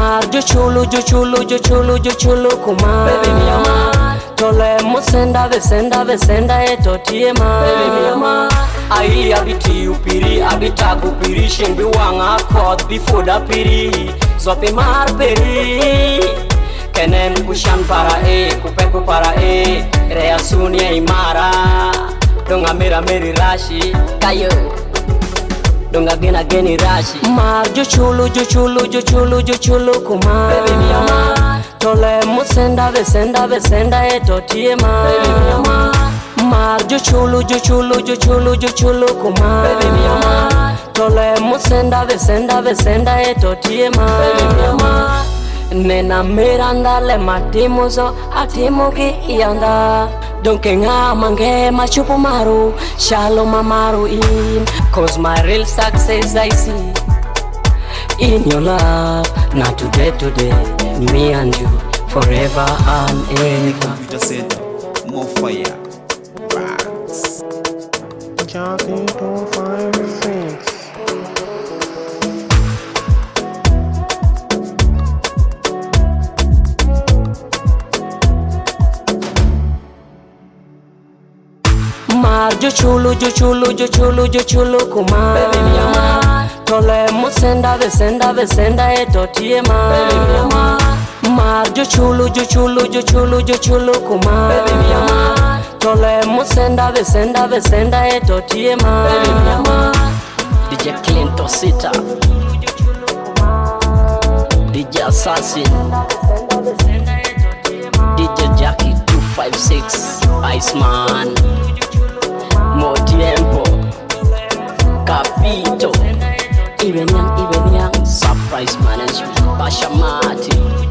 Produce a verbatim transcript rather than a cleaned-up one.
Mar jo chulo jo chulo jo chulo jo chulo kuma baby mi ama tole mo senda ve senda ve senda eto tie ma baby mi ama ai abiti upiri abita kupiri shimbi wanga kod before da piri zope mar peri kenen kushan para e kupeku para e reasunia imara donga mera meri rashi kayo donga gena geni rashi mar jo chulo jo chulo jo chulo jo chulo kuma baby mi ama tole mo senda ve senda ve senda eto tie ma baby mi ama mar jo chulo jo chulo jo chulo jo chulo kuma baby mi ama tole mo senda ve senda ve senda eto tie ma baby mi ama nena miranda le matimo zo atimo ki ianda donke nga mange machupo maru shalom amaru in cause my real success I see in your love not today today me and you forever and ever. You just said more fire rocks. Jockey don't find friends. Mar jo chulo jo chulo jo chulo jo chulo kuma baby mi ama tole mo senda ve senda ve senda eto tie ma baby mi ama mar jo chulo jo chulo jo chulo jo chulo kuma baby mi ama tole mo senda ve senda ve senda eto tie ma baby mi ama D J Clinton Sita D J Assassin D J Jackie two five six Iceman Mo tiempo Capito Even young, even young Surprise management Basha Mati